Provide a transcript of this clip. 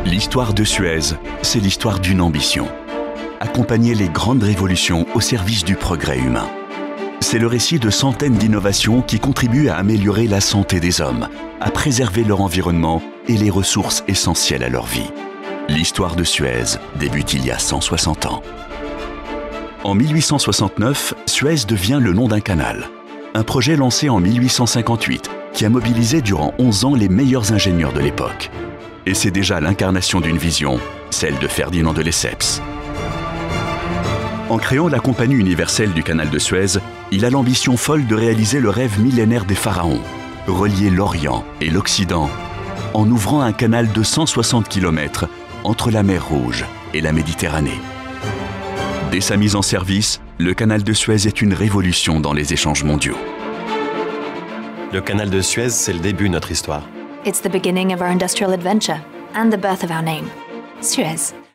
L'histoire de Suez, c'est l'histoire d'une ambition. Accompagner les grandes révolutions au service du progrès humain. C'est le récit de centaines d'innovations qui contribuent à améliorer la santé des hommes, à préserver leur environnement et les ressources essentielles à leur vie. L'histoire de Suez débute il y a 160 ans. En 1869, Suez devient le nom d'un canal. Un projet lancé en 1858 qui a mobilisé durant 11 ans les meilleurs ingénieurs de l'époque. Et c'est déjà l'incarnation d'une vision, celle de Ferdinand de Lesseps. En créant la Compagnie universelle du canal de Suez, il a l'ambition folle de réaliser le rêve millénaire des pharaons, relier l'Orient et l'Occident, en ouvrant un canal de 160 km entre la mer Rouge et la Méditerranée. Dès sa mise en service, le canal de Suez est une révolution dans les échanges mondiaux. Le canal de Suez, c'est le début de notre histoire. It's the beginning of our industrial adventure and the birth of our name, Suez.